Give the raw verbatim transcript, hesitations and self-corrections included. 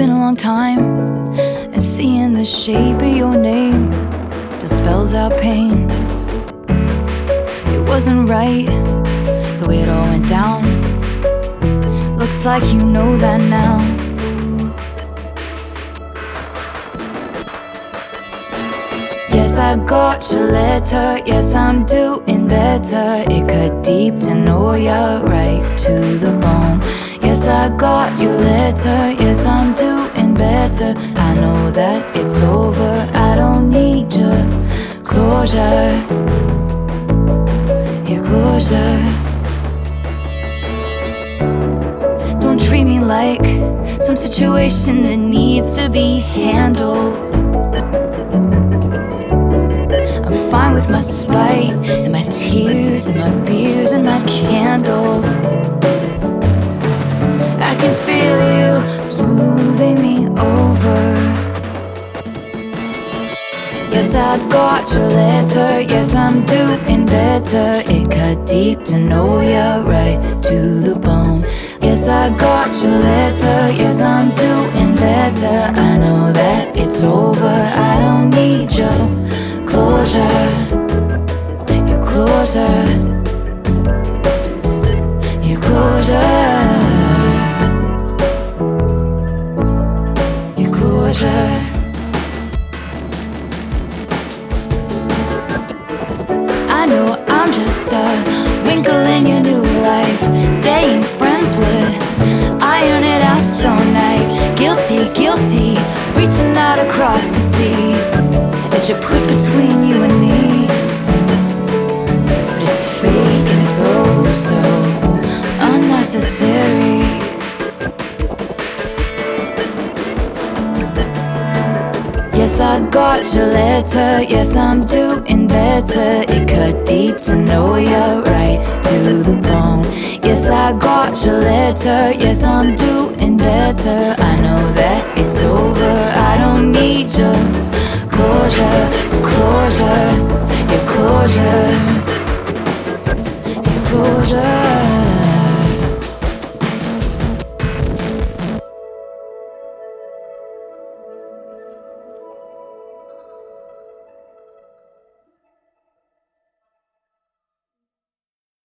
been a long time, and seeing the shape of your name still spells out pain. It wasn't right, the way it all went down. Looks like you know that now. Yes, I got your letter, yes, I'm doing better. It cut deep to know you're right to the bone. Yes, I got your letter, yes, I'm doing better. I know that it's over, I don't need your closure. Your closure. Don't treat me like some situation that needs to be handled. I'm fine with my spite and my tears and my beers and my candles. I can feel you smoothing me over. Yes, I got your letter, yes, I'm doing better. It cut deep to know you're right to the bone. Yes, I got your letter, yes, I'm doing better. I know that it's over, I don't need your closure. Your closure. Your closure. Your closure. I know I'm just a wrinkle in your new life. Staying friends would iron it out so nice. Guilty, guilty, reaching out across the sea that you put between you and me. But it's fake and it's oh so unnecessary. Yes, I got your letter, yes, I'm doing better. It cut deep to know you're right to the bone. Yes, I got your letter, yes, I'm doing better. I know that it's over, I don't need your closure, closure, your closure, your closure.